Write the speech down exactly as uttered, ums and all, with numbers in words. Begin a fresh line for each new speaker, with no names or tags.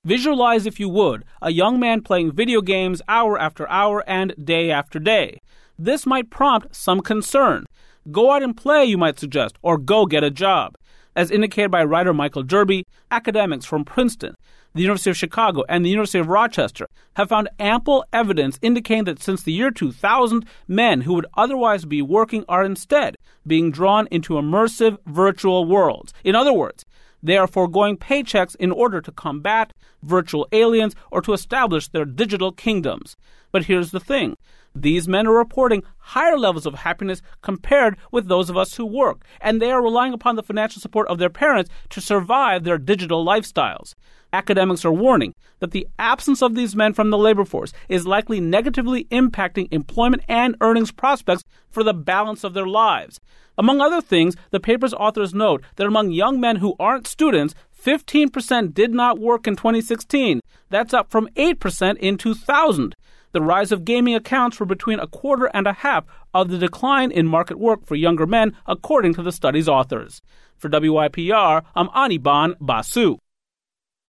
Visualize, if you would, a young man playing video games hour after hour and day after day. This might prompt some concern. Go out and play, you might suggest, or go get a job. As indicated by writer Michael Derby, academics from Princeton, the University of Chicago, and the University of Rochester have found ample evidence indicating that since the year two thousand, men who would otherwise be working are instead being drawn into immersive virtual worlds. In other words, they are foregoing paychecks in order to combat virtual aliens or to establish their digital kingdoms. But here's the thing. These men are reporting higher levels of happiness compared with those of us who work, and they are relying upon the financial support of their parents to survive their digital lifestyles. Academics are warning that the absence of these men from the labor force is likely negatively impacting employment and earnings prospects for the balance of their lives. Among other things, the paper's authors note that among young men who aren't students, fifteen percent did not work in twenty sixteen. That's up from eight percent in two thousand. The rise of gaming accounts for between a quarter and a half of the decline in market work for younger men, according to the study's authors. For W I P R, I'm Anirban Basu.